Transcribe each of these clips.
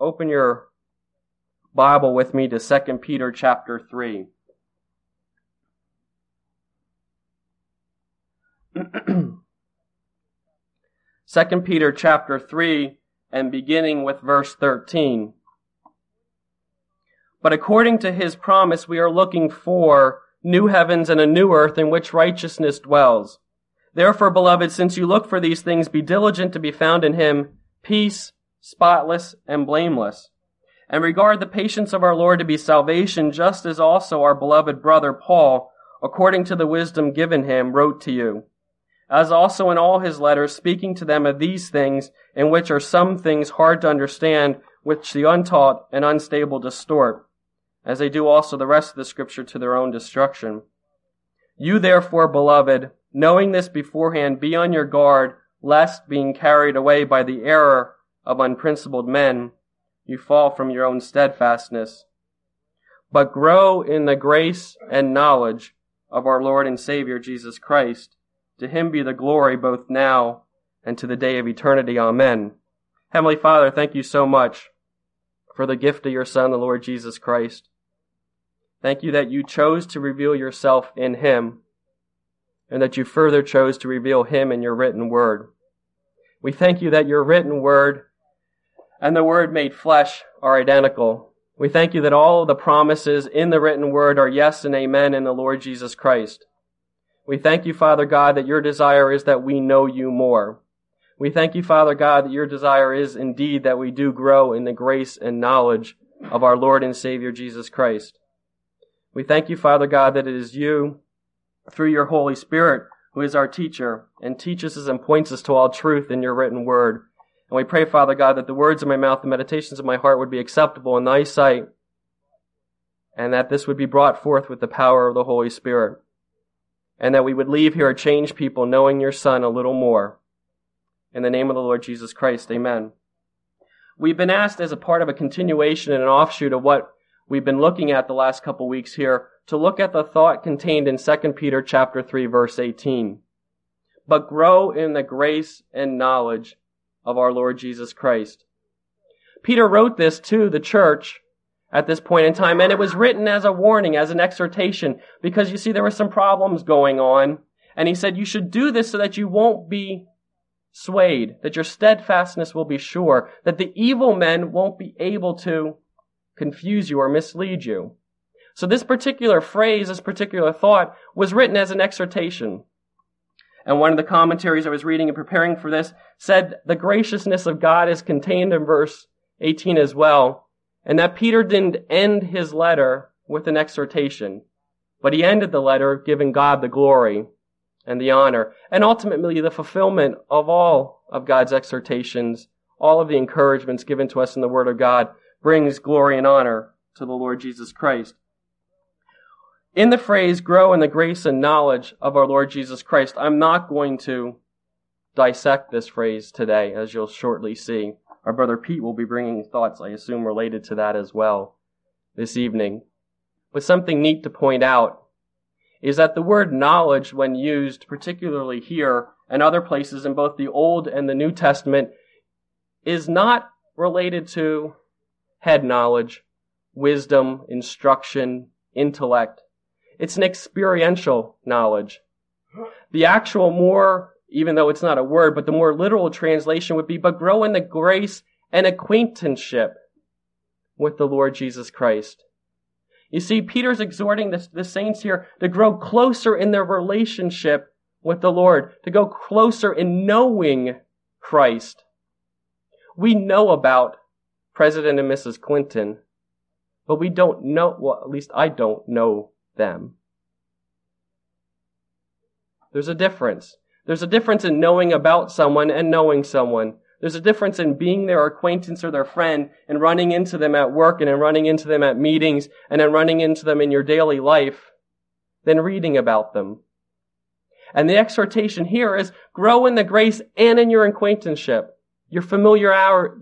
open your Bible with me to 2 Peter chapter 3. 2 Peter chapter 3, and beginning with verse 13. But according to his promise, we are looking for new heavens and a new earth in which righteousness dwells. Therefore, beloved, since you look for these things, be diligent to be found in him, peace, spotless, and blameless. And regard the patience of our Lord to be salvation, just as also our beloved brother Paul, according to the wisdom given him, wrote to you. As also in all his letters, speaking to them of these things, in which are some things hard to understand, which the untaught and unstable distort, as they do also the rest of the Scripture to their own destruction. You therefore, beloved, knowing this beforehand, be on your guard, lest, being carried away by the error of unprincipled men, you fall from your own steadfastness. But grow in the grace and knowledge of our Lord and Savior Jesus Christ. To him be the glory both now and to the day of eternity. Amen. Heavenly Father, thank you so much for the gift of your Son, the Lord Jesus Christ. Thank you that you chose to reveal yourself in him, and that you further chose to reveal him in your written word. We thank you that your written word and the word made flesh are identical. We thank you that all of the promises in the written word are yes and amen in the Lord Jesus Christ. We thank you, Father God, that your desire is that we know you more. We thank you, Father God, that your desire is indeed that we do grow in the grace and knowledge of our Lord and Savior Jesus Christ. We thank you, Father God, that it is you, through your Holy Spirit, who is our teacher and teaches us and points us to all truth in your written word. And we pray, Father God, that the words of my mouth and meditations of my heart would be acceptable in thy sight, and that this would be brought forth with the power of the Holy Spirit, and that we would leave here a changed people, knowing your Son a little more. In the name of the Lord Jesus Christ, amen. We've been asked, as a part of a continuation and an offshoot of what we've been looking at the last couple weeks here, to look at the thought contained in 2 Peter chapter 3, verse 18. But grow in the grace and knowledge of our Lord Jesus Christ. Peter wrote this to the church at this point in time, and it was written as a warning, as an exhortation, because you see there were some problems going on, and he said you should do this so that you won't be swayed, that your steadfastness will be sure, that the evil men won't be able to confuse you or mislead you. So this particular phrase, this particular thought, was written as an exhortation. And one of the commentaries I was reading and preparing for this said the graciousness of God is contained in verse 18 as well, and that Peter didn't end his letter with an exhortation, but he ended the letter giving God the glory and the honor, and ultimately the fulfillment of all of God's exhortations, all of the encouragements given to us in the Word of God, brings glory and honor to the Lord Jesus Christ. In the phrase, grow in the grace and knowledge of our Lord Jesus Christ, I'm not going to dissect this phrase today, as you'll shortly see. Our brother Pete will be bringing thoughts, I assume, related to that as well this evening. But something neat to point out is that the word knowledge, when used, particularly here and other places in both the Old and the New Testament, is not related to head knowledge, wisdom, instruction, intellect. It's an experiential knowledge. The actual more, even though it's not a word, but the more literal translation would be, but grow in the grace and acquaintanceship with the Lord Jesus Christ. You see, Peter's exhorting the saints here to grow closer in their relationship with the Lord, to go closer in knowing Christ. We know about President and Mrs. Clinton, but we don't know, well, at least I don't know them. There's a difference. There's a difference in knowing about someone and knowing someone. There's a difference in being their acquaintance or their friend and running into them at work and then running into them at meetings and then running into them in your daily life than reading about them. And the exhortation here is grow in the grace and in your acquaintanceship. Your familiarity,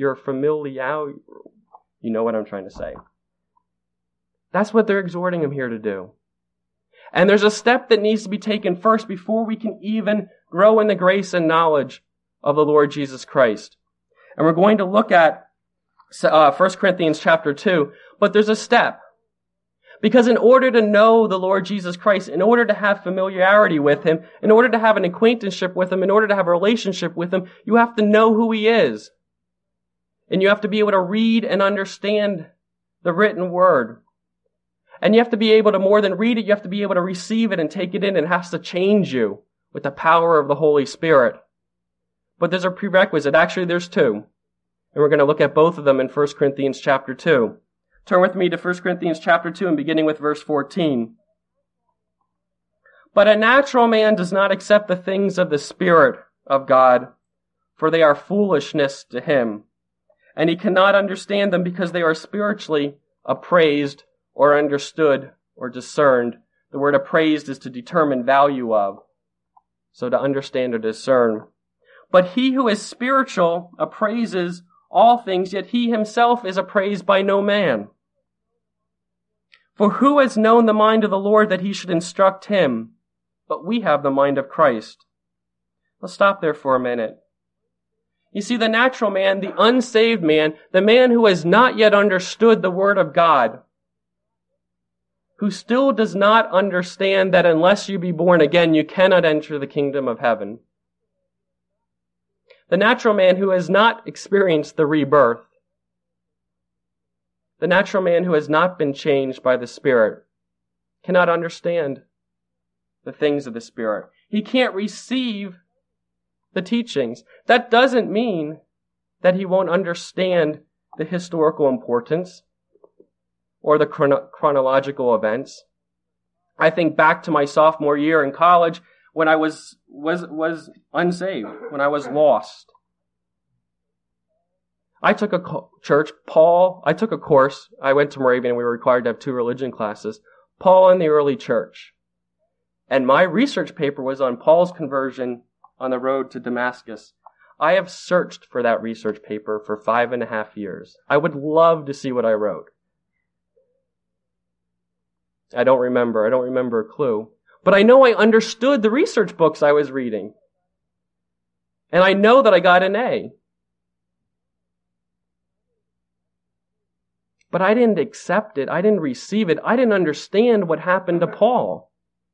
you know what I'm trying to say. That's what they're exhorting him here to do. And there's a step that needs to be taken first before we can even grow in the grace and knowledge of the Lord Jesus Christ. And we're going to look at 1 Corinthians chapter 2, but there's a step. Because in order to know the Lord Jesus Christ, in order to have familiarity with Him, in order to have an acquaintanceship with Him, in order to have a relationship with Him, you have to know who He is. And you have to be able to read and understand the written Word. And you have to be able to, more than read it, you have to be able to receive it and take it in, and it has to change you with the power of the Holy Spirit. But there's a prerequisite. Actually, there's two. And we're going to look at both of them in 1 Corinthians chapter 2. Turn with me to 1 Corinthians chapter 2 and beginning with verse 14. But a natural man does not accept the things of the Spirit of God, for they are foolishness to him, and he cannot understand them because they are spiritually appraised or understood or discerned. The word appraised is to determine value of, so to understand or discern. But he who is spiritual appraises all things, yet he himself is appraised by no man. For who has known the mind of the Lord that he should instruct him? But we have the mind of Christ. Let's stop there for a minute. You see, the natural man, the unsaved man, the man who has not yet understood the Word of God, who still does not understand that unless you be born again, you cannot enter the kingdom of heaven. The natural man who has not experienced the rebirth, the natural man who has not been changed by the Spirit, cannot understand the things of the Spirit. He can't receive the teachings. That doesn't mean that he won't understand the historical importance or the chronological events. I think back to my sophomore year in college when I was unsaved, when I was lost. I took a course. I went to Moravian and we were required to have 2 religion classes. Paul in the early church. And my research paper was on Paul's conversion on the road to Damascus. I have searched for that research paper for 5.5 years. I would love to see what I wrote. I don't remember a clue. But I know I understood the research books I was reading. And I know that I got an A. But I didn't accept it. I didn't receive it. I didn't understand what happened to Paul.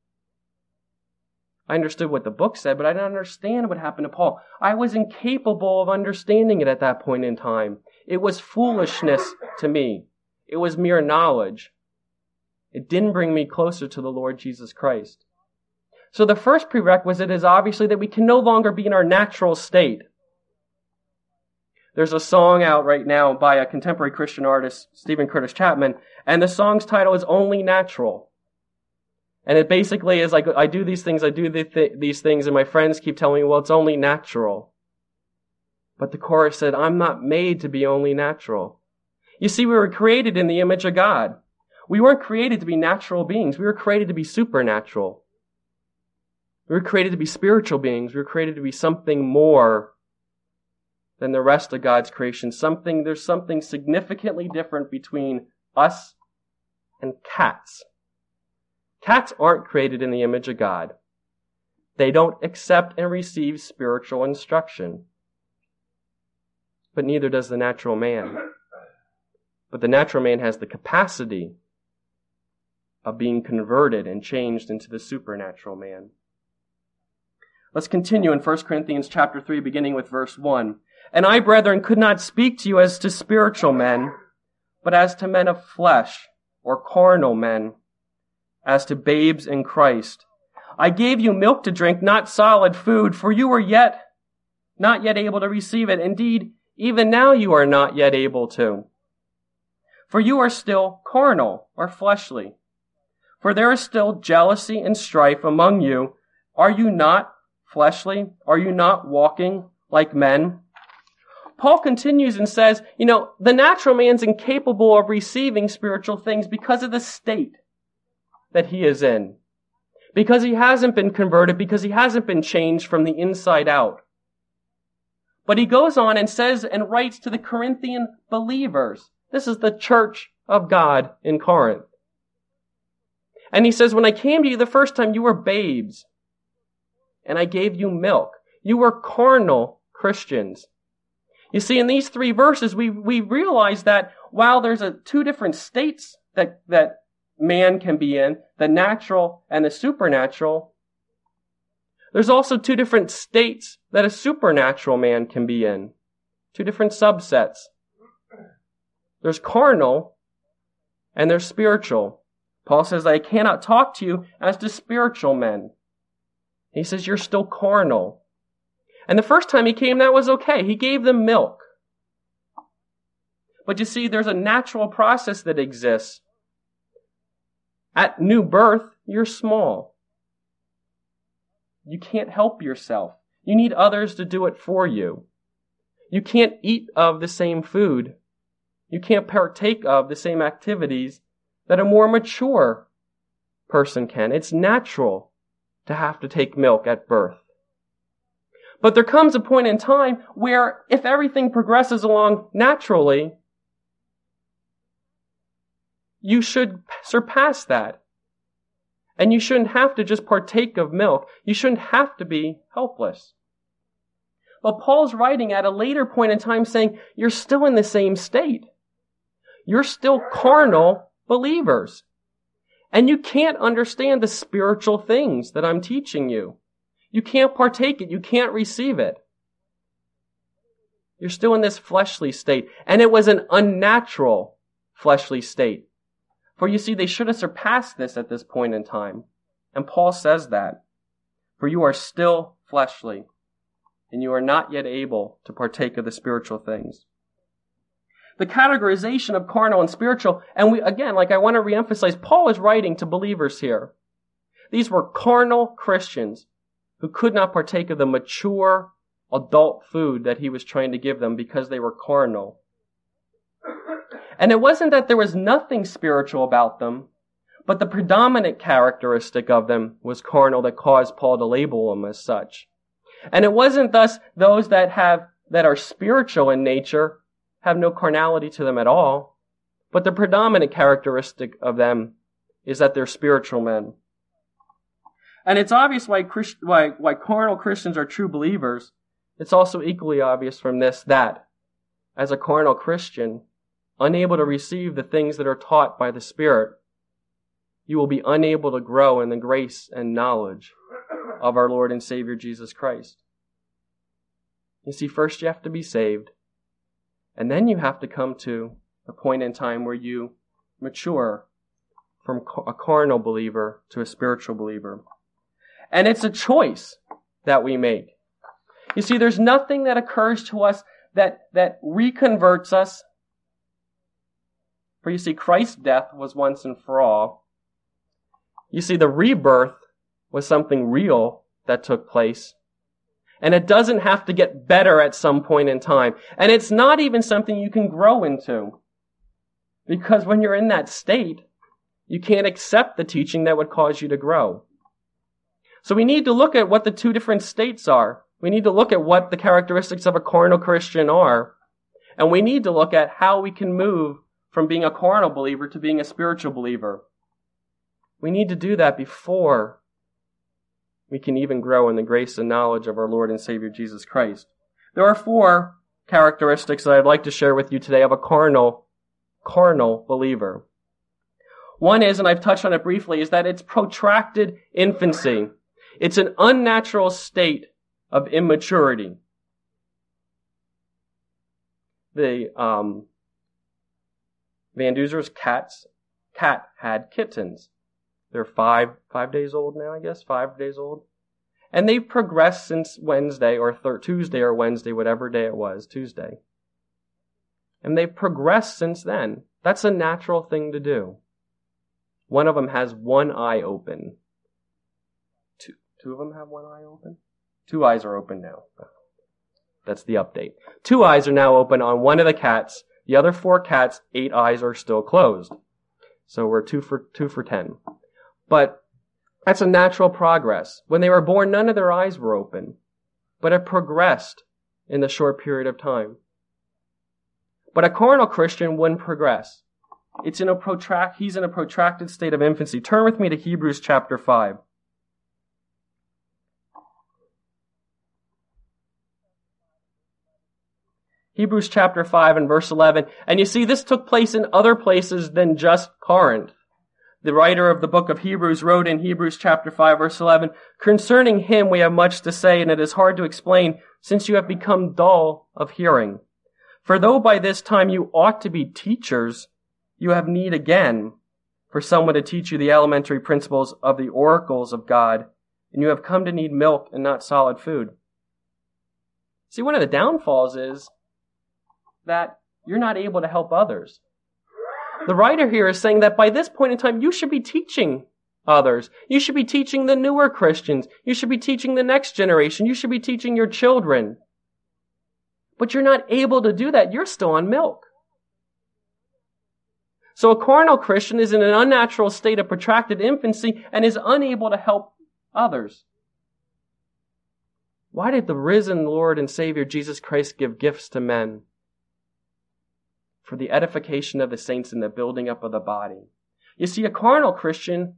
I understood what the book said, but I didn't understand what happened to Paul. I was incapable of understanding it at that point in time. It was foolishness to me. It was mere knowledge. It didn't bring me closer to the Lord Jesus Christ. So the first prerequisite is obviously that we can no longer be in our natural state. There's a song out right now by a contemporary Christian artist, Stephen Curtis Chapman, and the song's title is Only Natural. And it basically is like, I do these things, and my friends keep telling me, well, it's only natural. But the chorus said, I'm not made to be only natural. You see, we were created in the image of God. We weren't created to be natural beings. We were created to be supernatural. We were created to be spiritual beings. We were created to be something more than the rest of God's creation. There's something significantly different between us and cats. Cats aren't created in the image of God. They don't accept and receive spiritual instruction. But neither does the natural man. But the natural man has the capacity of being converted and changed into the supernatural man. Let's continue in 1 Corinthians chapter 3, beginning with verse 1. And I, brethren, could not speak to you as to spiritual men, but as to men of flesh, or carnal men, as to babes in Christ. I gave you milk to drink, not solid food, for you were not yet able to receive it. Indeed, even now you are not yet able to. For you are still carnal, or fleshly. For there is still jealousy and strife among you. Are you not fleshly? Are you not walking like men? Paul continues and says, the natural man's incapable of receiving spiritual things because of the state that he is in. Because he hasn't been converted, because he hasn't been changed from the inside out. But he goes on and says and writes to the Corinthian believers. This is the church of God in Corinth. And he says, when I came to you the first time, you were babes, and I gave you milk. You were carnal Christians. You see, in these 3 verses, we realize that while there's 2 different states that man can be in, the natural and the supernatural, there's also 2 different states that a supernatural man can be in. 2 different subsets. There's carnal and there's spiritual. Paul says, I cannot talk to you as to spiritual men. He says, you're still carnal. And the first time he came, that was okay. He gave them milk. But you see, there's a natural process that exists. At new birth, you're small. You can't help yourself. You need others to do it for you. You can't eat of the same food. You can't partake of the same activities that a more mature person can. It's natural to have to take milk at birth. But there comes a point in time where if everything progresses along naturally, you should surpass that. And you shouldn't have to just partake of milk. You shouldn't have to be helpless. But Paul's writing at a later point in time saying, you're still in the same state. You're still carnal believers. And you can't understand the spiritual things that I'm teaching you. You can't partake it. You can't receive it. You're still in this fleshly state. And it was an unnatural fleshly state. For you see, they should have surpassed this at this point in time. And Paul says that. For you are still fleshly, and you are not yet able to partake of the spiritual things. The categorization of carnal and spiritual, and I want to reemphasize, Paul is writing to believers here. These were carnal Christians who could not partake of the mature adult food that he was trying to give them because they were carnal. And it wasn't that there was nothing spiritual about them, but the predominant characteristic of them was carnal that caused Paul to label them as such. And it wasn't thus those that are spiritual in nature have no carnality to them at all, but the predominant characteristic of them is that they're spiritual men. And it's obvious why carnal Christians are true believers. It's also equally obvious from this that, as a carnal Christian, unable to receive the things that are taught by the Spirit, you will be unable to grow in the grace and knowledge of our Lord and Savior Jesus Christ. You see, first you have to be saved, and then you have to come to a point in time where you mature from a carnal believer to a spiritual believer. And it's a choice that we make. You see, there's nothing that occurs to us that reconverts us. For you see, Christ's death was once and for all. You see, the rebirth was something real that took place. And it doesn't have to get better at some point in time. And it's not even something you can grow into. Because when you're in that state, you can't accept the teaching that would cause you to grow. So we need to look at what the 2 different states are. We need to look at what the characteristics of a carnal Christian are. And we need to look at how we can move from being a carnal believer to being a spiritual believer. We need to do that before we can even grow in the grace and knowledge of our Lord and Savior Jesus Christ. There are 4 characteristics that I'd like to share with you today of a carnal believer. One is, and I've touched on it briefly, is that it's protracted infancy. It's an unnatural state of immaturity. The Van Duser's cat had kittens. They're 5 days old now, I guess, 5 days old. And they've progressed since Wednesday or Tuesday or Wednesday, whatever day it was, Tuesday. And they've progressed since then. That's a natural thing to do. One of them has one eye open. Two of them have one eye open? 2 eyes are open now. That's the update. 2 eyes are now open on one of the cats. The other 4 cats, 8 eyes are still closed. So we're 2 for 10. But that's a natural progress. When they were born, none of their eyes were open. But it progressed in the short period of time. But a carnal Christian wouldn't progress. He's in a protracted state of infancy. Turn with me to Hebrews chapter 5. Hebrews chapter 5 and verse 11. And you see, this took place in other places than just Corinth. The writer of the book of Hebrews wrote in Hebrews chapter 5 verse 11, "Concerning him we have much to say, and it is hard to explain, since you have become dull of hearing. For though by this time you ought to be teachers, you have need again for someone to teach you the elementary principles of the oracles of God, and you have come to need milk and not solid food." See, one of the downfalls is that you're not able to help others. The writer here is saying that by this point in time, you should be teaching others. You should be teaching the newer Christians. You should be teaching the next generation. You should be teaching your children. But you're not able to do that. You're still on milk. So a carnal Christian is in an unnatural state of protracted infancy and is unable to help others. Why did the risen Lord and Savior Jesus Christ give gifts to men? For the edification of the saints and the building up of the body. You see, a carnal Christian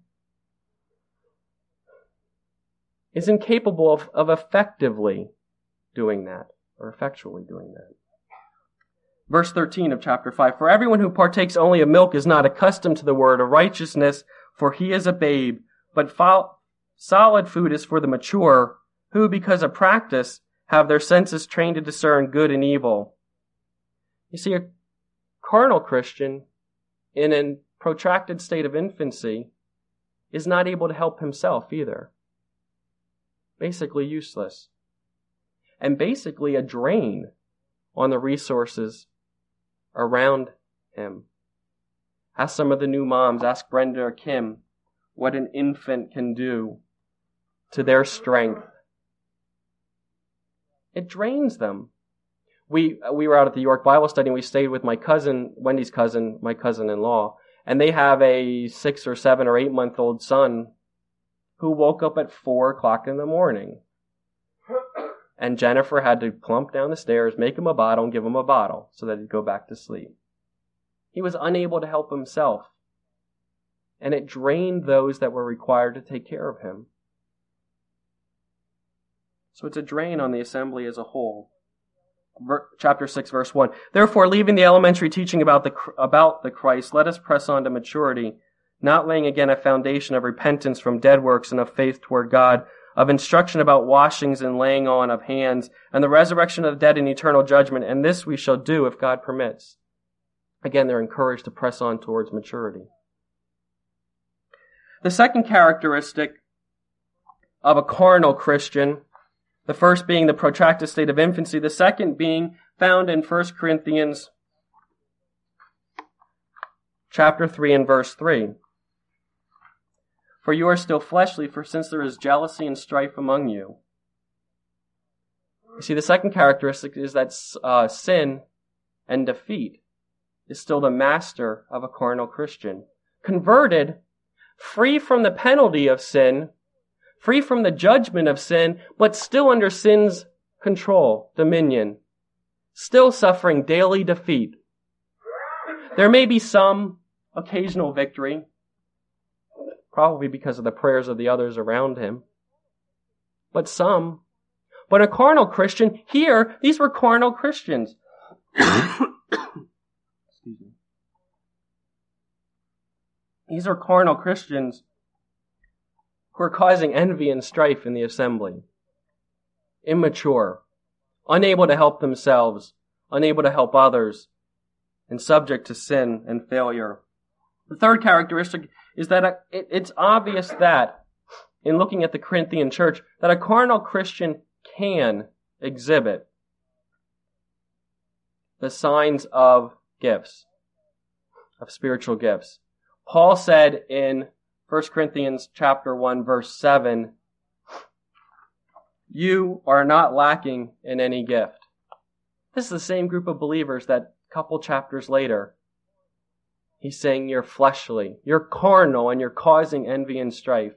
is incapable of effectively doing that, or effectually doing that. Verse 13 of chapter 5, "For everyone who partakes only of milk is not accustomed to the word of righteousness, for he is a babe, but solid food is for the mature, who, because of practice, have their senses trained to discern good and evil." You see, a carnal Christian in a protracted state of infancy is not able to help himself either. Basically useless. And basically a drain on the resources around him. Ask some of the new moms, ask Brenda or Kim, what an infant can do to their strength. It drains them. We were out at the York Bible study and we stayed with my cousin, Wendy's cousin, my cousin-in-law, and they have a 6 or 7 or 8 month old son who woke up at 4 o'clock in the morning. And Jennifer had to plump down the stairs, make him a bottle, and give him a bottle so that he'd go back to sleep. He was unable to help himself. And it drained those that were required to take care of him. So it's a drain on the assembly as a whole. Chapter 6, verse 1. "Therefore, leaving the elementary teaching about the Christ, let us press on to maturity, not laying again a foundation of repentance from dead works and of faith toward God, of instruction about washings and laying on of hands, and the resurrection of the dead and eternal judgment, and this we shall do if God permits." Again, they're encouraged to press on towards maturity. The second characteristic of a carnal Christian, the first being the protracted state of infancy, the second being found in 1 Corinthians chapter 3 and verse 3. "For you are still fleshly, for since there is jealousy and strife among you." You see, the second characteristic is that sin and defeat is still the master of a carnal Christian. Converted, free from the penalty of sin, free from the judgment of sin, but still under sin's control, dominion, still suffering daily defeat. There may be some occasional victory, probably because of the prayers of the others around him, but some. But a carnal Christian, here, these were carnal Christians. Excuse me. These are carnal Christians who are causing envy and strife in the assembly. Immature, unable to help themselves, unable to help others, and subject to sin and failure. The third characteristic is that it's obvious that, in looking at the Corinthian church, that a carnal Christian can exhibit the signs of gifts, of spiritual gifts. Paul said in 1 Corinthians chapter 1, verse 7, "You are not lacking in any gift." This is the same group of believers that a couple chapters later, he's saying you're fleshly, you're carnal, and you're causing envy and strife.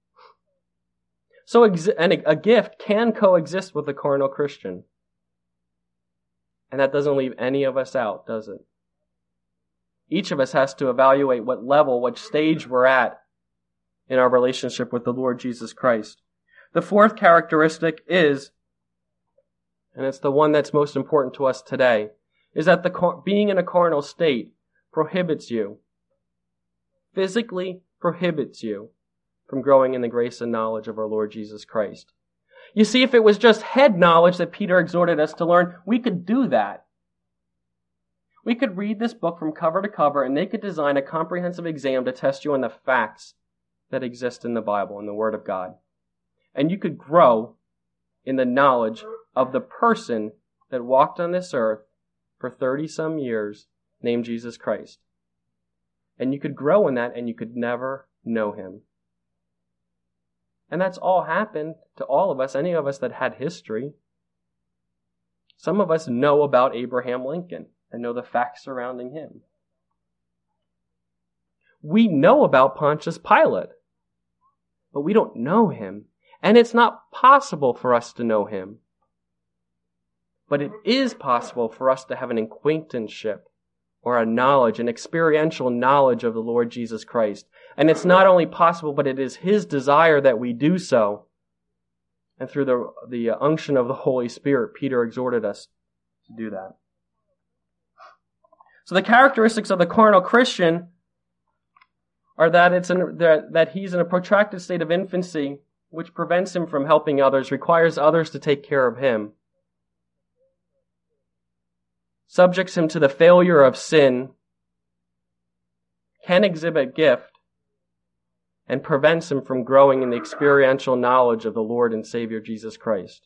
So a gift can coexist with a carnal Christian. And that doesn't leave any of us out, does it? Each of us has to evaluate what level, what stage we're at in our relationship with the Lord Jesus Christ. The fourth characteristic is, and it's the one that's most important to us today, is that being in a carnal state prohibits you, physically prohibits you from growing in the grace and knowledge of our Lord Jesus Christ. You see, if it was just head knowledge that Peter exhorted us to learn, we could do that. We could read this book from cover to cover, and they could design a comprehensive exam to test you on the facts that exist in the Bible, in the Word of God. And you could grow in the knowledge of the person that walked on this earth for 30-some years, named Jesus Christ. And you could grow in that, and you could never know him. And that's all happened to all of us, any of us that had history. Some of us know about Abraham Lincoln and know the facts surrounding him. We know about Pontius Pilate, but we don't know him. And it's not possible for us to know him. But it is possible for us to have an acquaintanceship or a knowledge, an experiential knowledge of the Lord Jesus Christ. And it's not only possible, but it is his desire that we do so. And through the unction of the Holy Spirit, Peter exhorted us to do that. So the characteristics of the carnal Christian are that that he's in a protracted state of infancy, which prevents him from helping others, requires others to take care of him, subjects him to the failure of sin, can exhibit gift, and prevents him from growing in the experiential knowledge of the Lord and Savior Jesus Christ.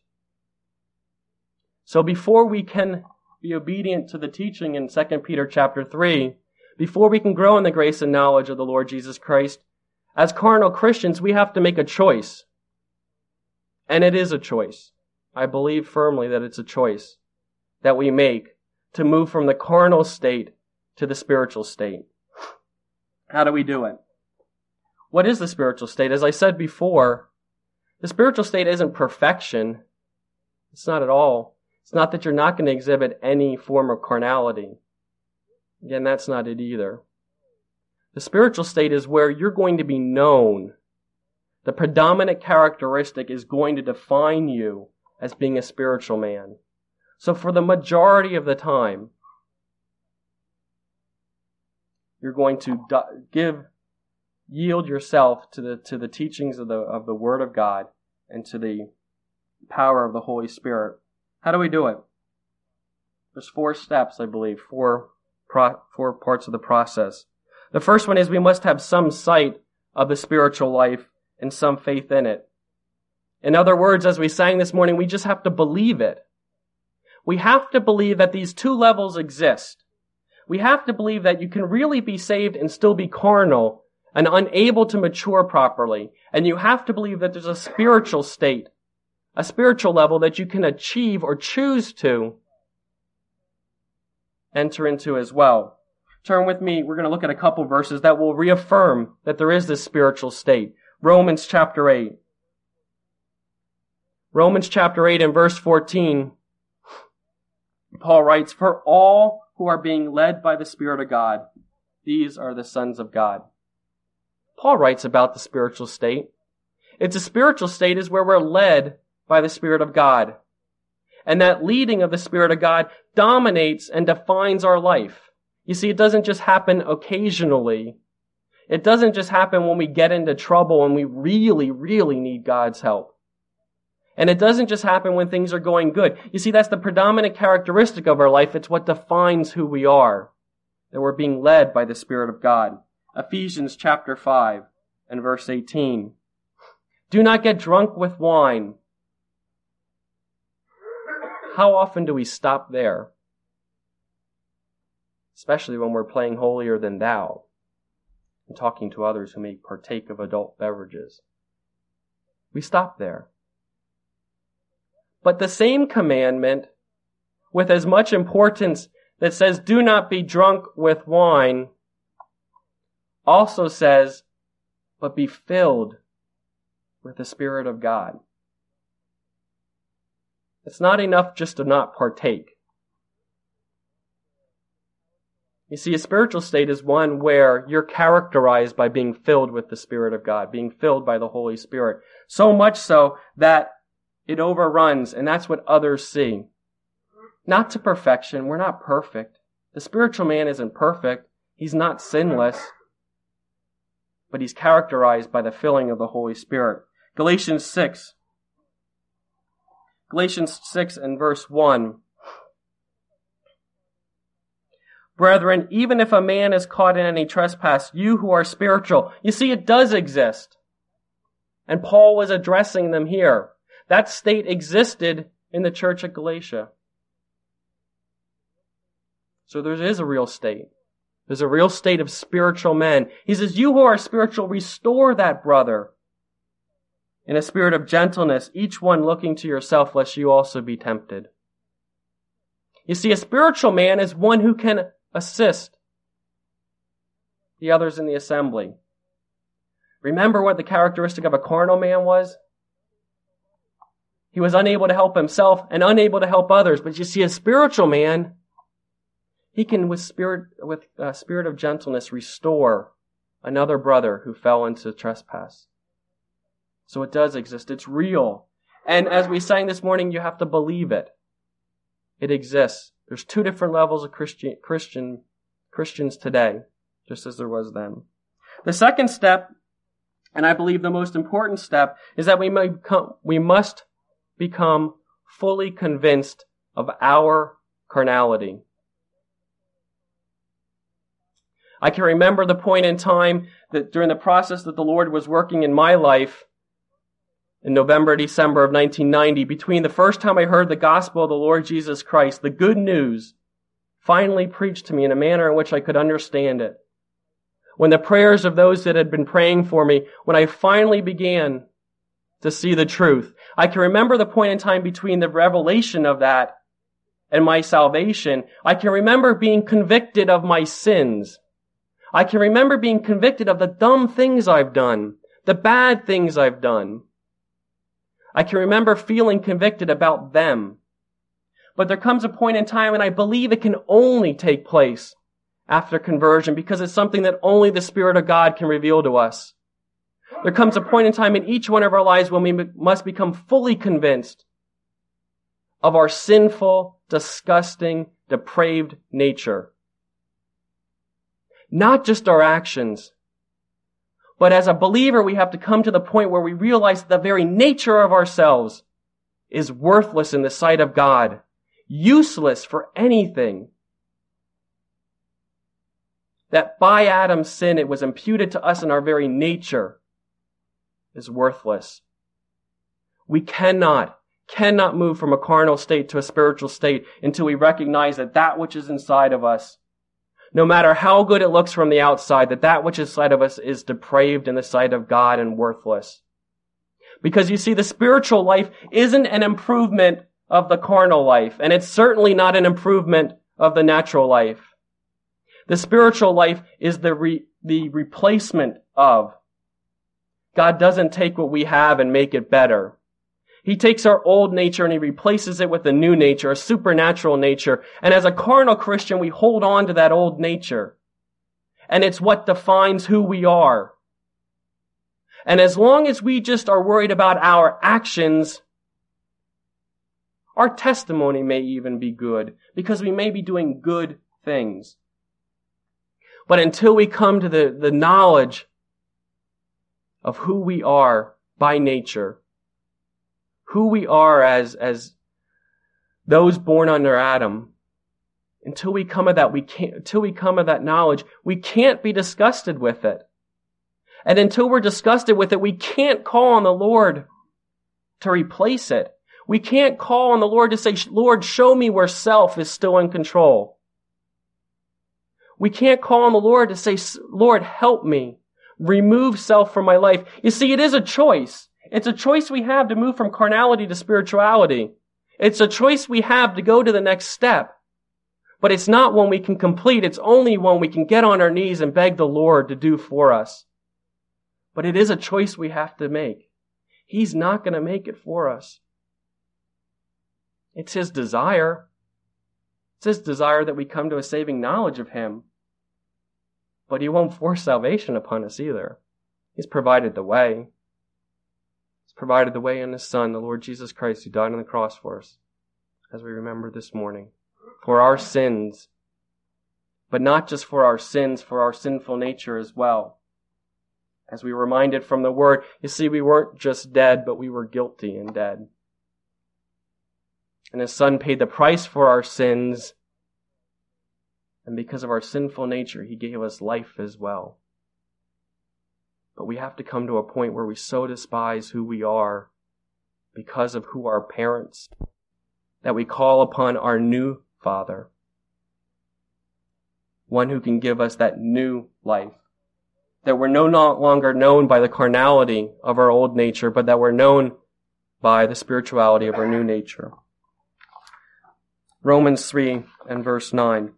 So before we can be obedient to the teaching in 2 Peter chapter 3, before we can grow in the grace and knowledge of the Lord Jesus Christ, as carnal Christians, we have to make a choice. And it is a choice. I believe firmly that it's a choice that we make to move from the carnal state to the spiritual state. How do we do it? What is the spiritual state? As I said before, the spiritual state isn't perfection. It's not at all. It's not that you're not going to exhibit any form of carnality. Again, that's not it either. The spiritual state is where you're going to be known. The predominant characteristic is going to define you as being a spiritual man. So for the majority of the time, you're going to yield yourself to the teachings of the Word of God and to the power of the Holy Spirit. How do we do it? There's 4 steps, I believe, 4 parts of the process. The first one is we must have some sight of the spiritual life and some faith in it. In other words, as we sang this morning, we just have to believe it. We have to believe that these 2 levels exist. We have to believe that you can really be saved and still be carnal and unable to mature properly. And you have to believe that there's a spiritual state, a spiritual level that you can achieve or choose to enter into as well. Turn with me. We're going to look at a couple verses that will reaffirm that there is this spiritual state. Romans chapter 8. Romans chapter 8 and verse 14. Paul writes, "For all who are being led by the Spirit of God, these are the sons of God." Paul writes about the spiritual state. It's a spiritual state is where we're led by the Spirit of God. And that leading of the Spirit of God dominates and defines our life. You see, it doesn't just happen occasionally. It doesn't just happen when we get into trouble and we really, really need God's help. And it doesn't just happen when things are going good. You see, that's the predominant characteristic of our life. It's what defines who we are. That we're being led by the Spirit of God. Ephesians chapter 5 and verse 18. "Do not get drunk with wine." How often do we stop there? Especially when we're playing holier than thou and talking to others who may partake of adult beverages. We stop there. But the same commandment, with as much importance, that says, "Do not be drunk with wine," also says, "But be filled with the Spirit of God." It's not enough just to not partake. You see, a spiritual state is one where you're characterized by being filled with the Spirit of God, being filled by the Holy Spirit. So much so that it overruns, and that's what others see. Not to perfection. We're not perfect. The spiritual man isn't perfect. He's not sinless. But he's characterized by the filling of the Holy Spirit. Galatians 6 and verse 1. Brethren, even if a man is caught in any trespass, you who are spiritual. You see, it does exist. And Paul was addressing them here. That state existed in the church at Galatia. So there is a real state. There's a real state of spiritual men. He says, you who are spiritual, restore that brother in a spirit of gentleness, each one looking to yourself, lest you also be tempted. You see, a spiritual man is one who can assist the others in the assembly. Remember what the characteristic of a carnal man was? He was unable to help himself and unable to help others. But you see, a spiritual man, he can, with spirit of gentleness, restore another brother who fell into trespass. So it does exist. It's real. And as we sang this morning, you have to believe it. It exists. There's two different levels of Christians today, just as there was then. The second step, and I believe the most important step, is that we must become fully convinced of our carnality. I can remember the point in time that during the process that the Lord was working in my life in November, December of 1990, between the first time I heard the gospel of the Lord Jesus Christ, the good news finally preached to me in a manner in which I could understand it. When the prayers of those that had been praying for me, when I finally began to see the truth, I can remember the point in time between the revelation of that and my salvation. I can remember being convicted of my sins. I can remember being convicted of the dumb things I've done, the bad things I've done. I can remember feeling convicted about them. But there comes a point in time, and I believe it can only take place after conversion, because it's something that only the Spirit of God can reveal to us. There comes a point in time in each one of our lives when we must become fully convinced of our sinful, disgusting, depraved nature. Not just our actions, but as a believer, we have to come to the point where we realize the very nature of ourselves is worthless in the sight of God, useless for anything. That by Adam's sin, it was imputed to us in our very nature is worthless. We cannot move from a carnal state to a spiritual state until we recognize that which is inside of us, no matter how good it looks from the outside, that which is inside of us is depraved in the sight of God and worthless. Because you see, the spiritual life isn't an improvement of the carnal life, and it's certainly not an improvement of the natural life. The spiritual life is the replacement of. God doesn't take what we have and make it better. He takes our old nature and he replaces it with a new nature, a supernatural nature. And as a carnal Christian, we hold on to that old nature. And it's what defines who we are. And as long as we just are worried about our actions, our testimony may even be good, because we may be doing good things. But until we come to the knowledge of who we are by nature, who we are as those born under Adam, until we come of that knowledge, we can't be disgusted with it. And until we're disgusted with it, we can't call on the Lord to replace it. We can't call on the Lord to say, Lord, show me where self is still in control. We can't call on the Lord to say, Lord, help me. Remove self from my life. You see, it is a choice. It's a choice we have to move from carnality to spirituality. It's a choice we have to go to the next step. But it's not one we can complete. It's only one we can get on our knees and beg the Lord to do for us. But it is a choice we have to make. He's not going to make it for us. It's His desire. It's His desire that we come to a saving knowledge of Him. But He won't force salvation upon us either. He's provided the way. He's provided the way in His Son, the Lord Jesus Christ, who died on the cross for us, as we remember this morning. for our sins, but not just for our sins, for our sinful nature as well. As we were reminded from the Word, you see, we weren't just dead, but we were guilty and dead. And His Son paid the price for our sins, and because of our sinful nature, He gave us life as well. But we have to come to a point where we so despise who we are because of who our parents, that we call upon our new Father, one who can give us that new life. That we're no longer known by the carnality of our old nature, but that we're known by the spirituality of our new nature. Romans 3 and verse 9.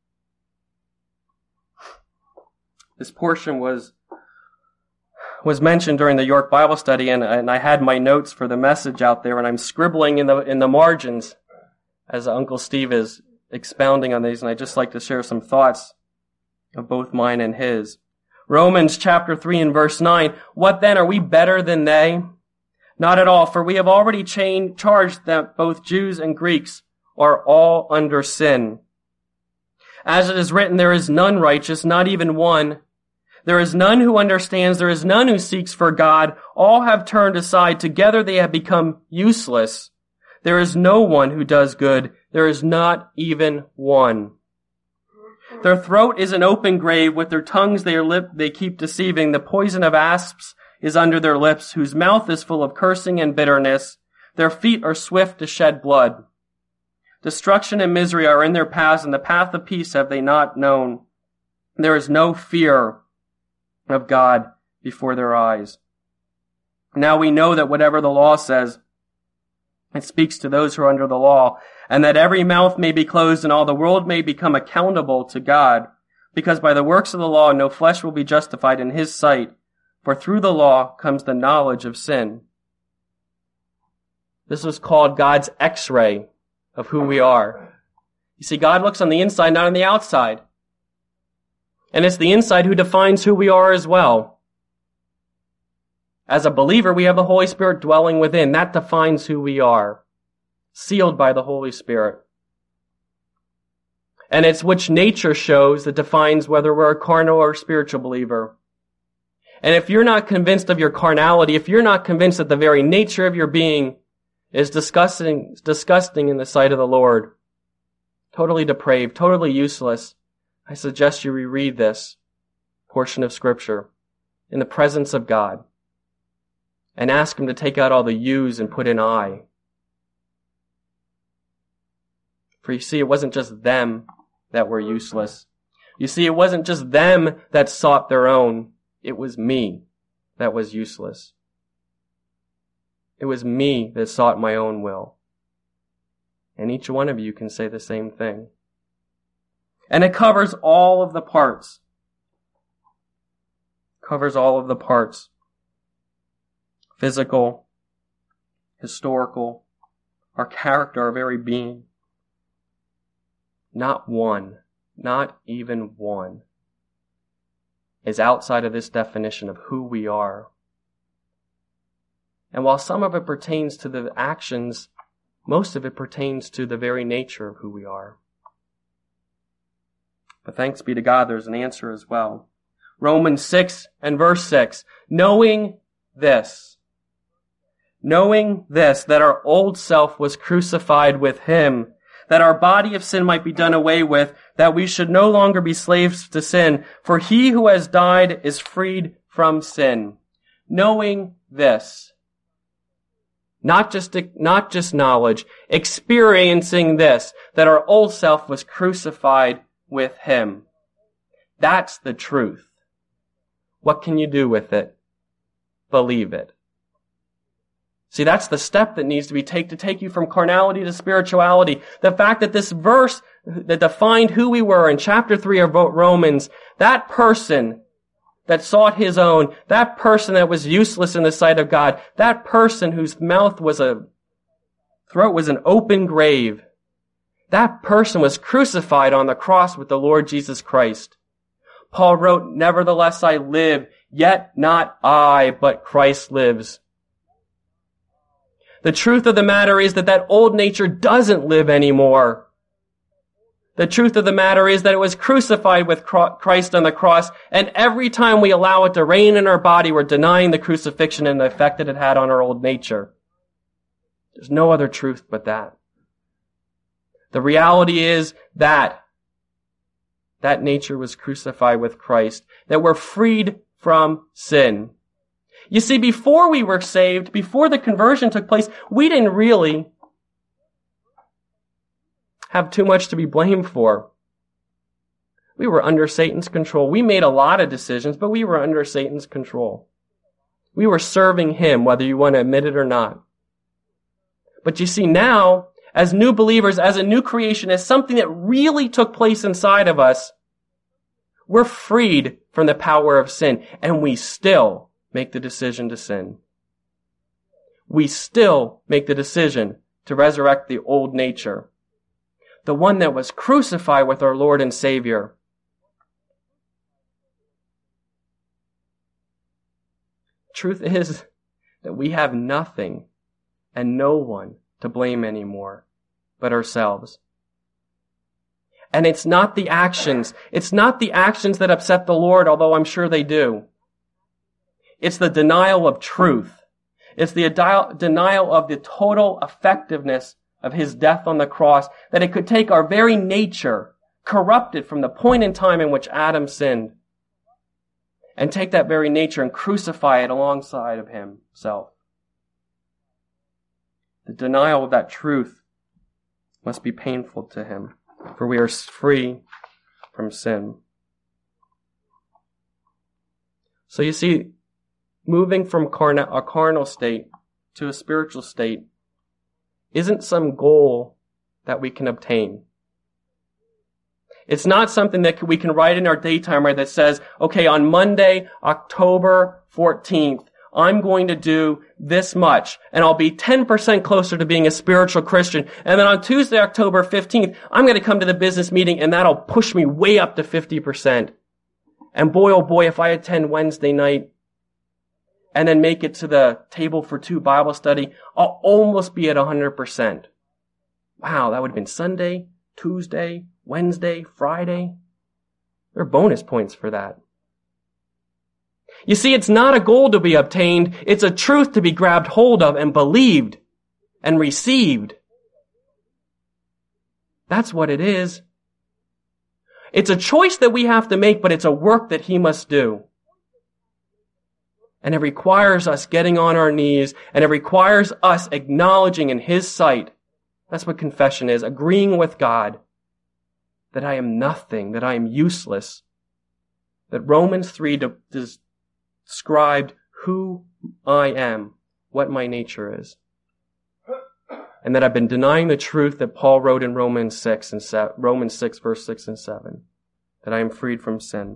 This portion was mentioned during the York Bible study, and I had my notes for the message out there, and I'm scribbling in the margins as Uncle Steve is expounding on these, and I'd just like to share some thoughts of both mine and his. Romans chapter 3 and verse 9, what then, are we better than they? Not at all, for we have already charged that both Jews and Greeks are all under sin. As it is written, there is none righteous, not even one. There is none who understands, there is none who seeks for God. All have turned aside, together they have become useless. There is no one who does good, there is not even one. Their throat is an open grave, with their tongues they keep deceiving. The poison of asps is under their lips, whose mouth is full of cursing and bitterness. Their feet are swift to shed blood. Destruction and misery are in their paths, and the path of peace have they not known. There is no fear of God before their eyes. Now we know that whatever the law says, it speaks to those who are under the law, and that every mouth may be closed and all the world may become accountable to God, because by the works of the law no flesh will be justified in His sight, for through the law comes the knowledge of sin. This was called God's X-ray of who we are. You see, God looks on the inside, not on the outside. And it's the inside who defines who we are as well. As a believer, we have the Holy Spirit dwelling within. That defines who we are, sealed by the Holy Spirit. And it's which nature shows that defines whether we're a carnal or spiritual believer. And if you're not convinced of your carnality, if you're not convinced that the very nature of your being is disgusting in the sight of the Lord, totally depraved, totally useless, I suggest you reread this portion of Scripture in the presence of God and ask Him to take out all the yous and put in I. For you see, it wasn't just them that were useless. You see, it wasn't just them that sought their own. It was me that was useless. It was me that sought my own will. And each one of you can say the same thing. And it covers all of the parts. Covers all of the parts. Physical, historical, our character, our very being. Not one, not even one, is outside of this definition of who we are. And while some of it pertains to the actions, most of it pertains to the very nature of who we are. But thanks be to God, there's an answer as well. Romans 6 and verse 6. Knowing this, that our old self was crucified with Him, that our body of sin might be done away with, that we should no longer be slaves to sin, for He who has died is freed from sin. Knowing this. Not just knowledge, experiencing this, that our old self was crucified with Him. That's the truth. What can you do with it? Believe it. See, that's the step that needs to be taken to take you from carnality to spirituality. The fact that this verse that defined who we were in chapter 3 of Romans, that person that sought his own, that person that was useless in the sight of God, that person whose throat was an open grave, that person was crucified on the cross with the Lord Jesus Christ. Paul wrote, nevertheless I live, yet not I, but Christ lives. The truth of the matter is that old nature doesn't live anymore. The truth of the matter is that it was crucified with Christ on the cross, and every time we allow it to reign in our body, we're denying the crucifixion and the effect that it had on our old nature. There's no other truth but that. The reality is that nature was crucified with Christ, that we're freed from sin. You see, before we were saved, before the conversion took place, we didn't really have too much to be blamed for. We were under Satan's control. We made a lot of decisions, but we were under Satan's control. We were serving him, whether you want to admit it or not. But you see, now, as new believers, as a new creation, as something that really took place inside of us, we're freed from the power of sin, and we still make the decision to sin. We still make the decision to resurrect the old nature, the one that was crucified with our Lord and Savior. Truth is that we have nothing and no one to blame anymore but ourselves. And it's not the actions that upset the Lord, although I'm sure they do. It's the denial of truth. It's the denial of the total effectiveness of his death on the cross, that it could take our very nature, corrupted from the point in time in which Adam sinned, and take that very nature and crucify it alongside of himself. The denial of that truth must be painful to him, for we are free from sin. So you see, moving from a carnal state to a spiritual state isn't some goal that we can obtain. It's not something that we can write in our day timer that says, okay, on Monday, October 14th, I'm going to do this much, and I'll be 10% closer to being a spiritual Christian. And then on Tuesday, October 15th, I'm going to come to the business meeting, and that'll push me way up to 50%. And boy, oh boy, if I attend Wednesday night, and then make it to the table for 2 Bible study, I'll almost be at 100%. Wow, that would have been Sunday, Tuesday, Wednesday, Friday. There are bonus points for that. You see, it's not a goal to be obtained. It's a truth to be grabbed hold of and believed and received. That's what it is. It's a choice that we have to make, but it's a work that he must do. And it requires us getting on our knees, and it requires us acknowledging in his sight, that's what confession is, agreeing with God that I am nothing, that I am useless, that Romans 3 described who I am, what my nature is, and that I've been denying the truth that Paul wrote in Romans 6 verse 6 and 7, that I am freed from sin.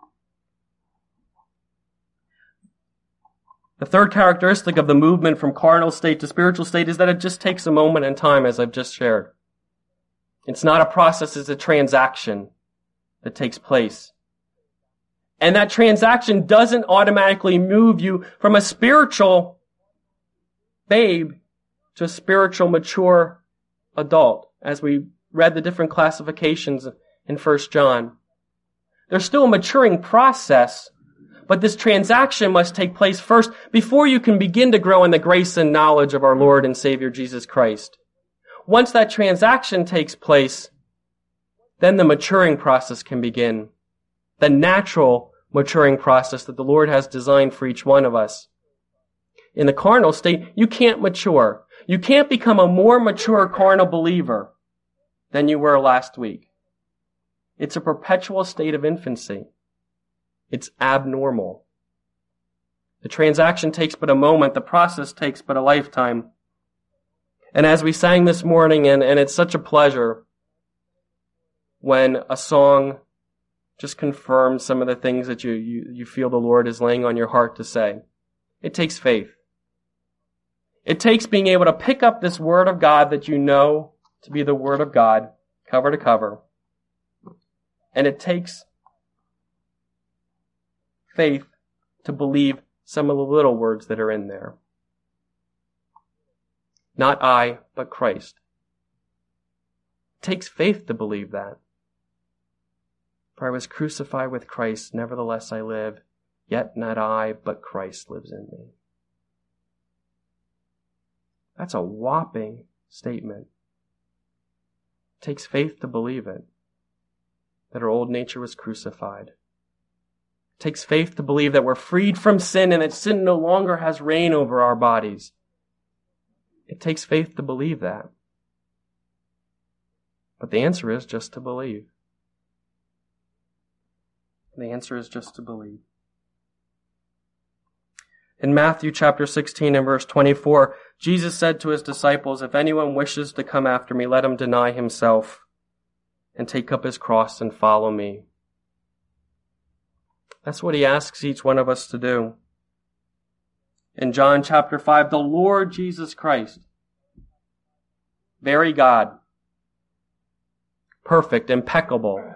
The third characteristic of the movement from carnal state to spiritual state is that it just takes a moment in time, as I've just shared. It's not a process, it's a transaction that takes place. And that transaction doesn't automatically move you from a spiritual babe to a spiritual mature adult, as we read the different classifications in 1 John. There's still a maturing process, but this transaction must take place first before you can begin to grow in the grace and knowledge of our Lord and Savior Jesus Christ. Once that transaction takes place, then the maturing process can begin. The natural maturing process that the Lord has designed for each one of us. In the carnal state, you can't mature. You can't become a more mature carnal believer than you were last week. It's a perpetual state of infancy. It's abnormal. The transaction takes but a moment. The process takes but a lifetime. And as we sang this morning, and it's such a pleasure when a song just confirms some of the things that you feel the Lord is laying on your heart to say. It takes faith. It takes being able to pick up this Word of God that you know to be the Word of God, cover to cover. And it takes faith to believe some of the little words that are in there. Not I, but Christ. It takes faith to believe that. For I was crucified with Christ, nevertheless I live, yet not I, but Christ lives in me. That's a whopping statement. It takes faith to believe it, that our old nature was crucified. It takes faith to believe that we're freed from sin and that sin no longer has reign over our bodies. It takes faith to believe that. But the answer is just to believe. The answer is just to believe. In Matthew chapter 16 and verse 24, Jesus said to his disciples, "If anyone wishes to come after me, let him deny himself and take up his cross and follow me." That's what he asks each one of us to do. In John chapter 5, the Lord Jesus Christ, very God, perfect, impeccable,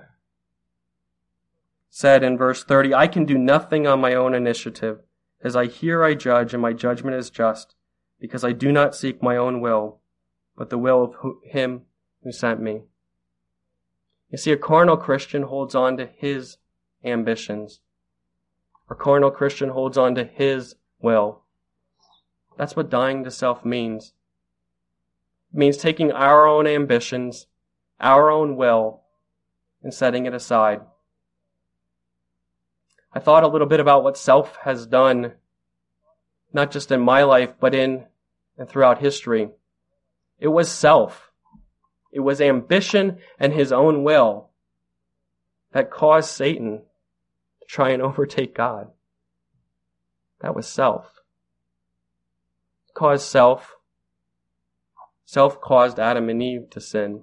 said in verse 30, "I can do nothing on my own initiative. As I hear, I judge, and my judgment is just, because I do not seek my own will, but the will of him who sent me." You see, a carnal Christian holds on to his ambitions. A carnal Christian holds on to his will. That's what dying to self means. It means taking our own ambitions, our own will, and setting it aside. I thought a little bit about what self has done, not just in my life, but in and throughout history. It was self. It was ambition and his own will that caused Satan to try and overtake God. That was self. It caused self. Self caused Adam and Eve to sin.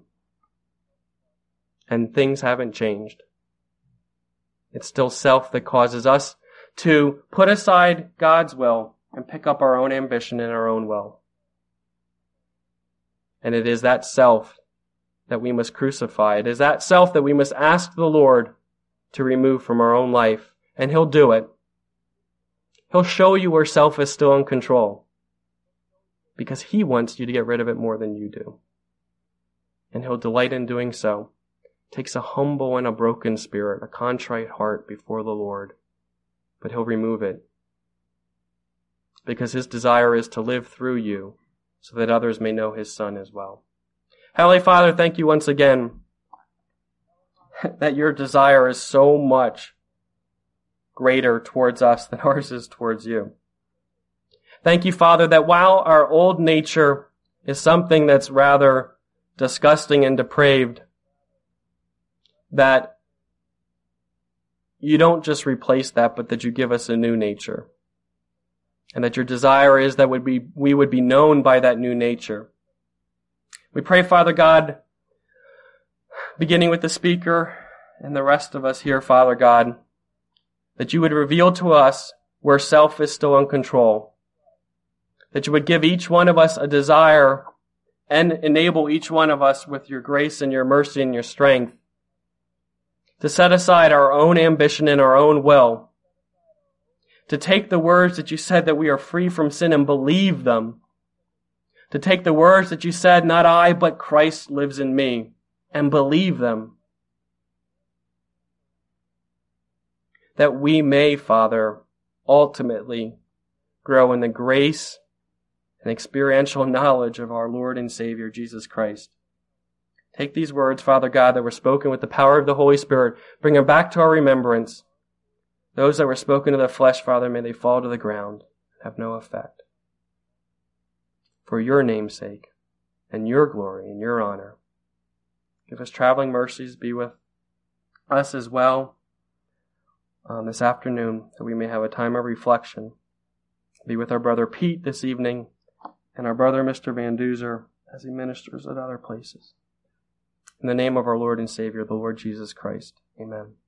And things haven't changed. It's still self that causes us to put aside God's will and pick up our own ambition and our own will. And it is that self that we must crucify. It is that self that we must ask the Lord to remove from our own life. And He'll do it. He'll show you where self is still in control. Because He wants you to get rid of it more than you do. And He'll delight in doing so. It takes a humble and a broken spirit, a contrite heart before the Lord. But He'll remove it. Because His desire is to live through you so that others may know His Son as well. Heavenly Father, thank you once again that your desire is so much greater towards us than ours is towards you. Thank you, Father, that while our old nature is something that's rather disgusting and depraved, that you don't just replace that, but that you give us a new nature. And that your desire is that we would be known by that new nature. We pray, Father God, beginning with the speaker and the rest of us here, Father God, that you would reveal to us where self is still in control. That you would give each one of us a desire and enable each one of us with your grace and your mercy and your strength to set aside our own ambition and our own will. To take the words that you said that we are free from sin and believe them. To take the words that you said, not I, but Christ lives in me, and believe them. That we may, Father, ultimately grow in the grace and experiential knowledge of our Lord and Savior, Jesus Christ. Take these words, Father God, that were spoken with the power of the Holy Spirit, bring them back to our remembrance. Those that were spoken to the flesh, Father, may they fall to the ground, have no effect. For your name's sake, and your glory, and your honor. Give us traveling mercies, be with us as well this afternoon, that we may have a time of reflection. Be with our brother Pete this evening, and our brother Mr. Van Duzer as he ministers at other places. In the name of our Lord and Savior, the Lord Jesus Christ. Amen.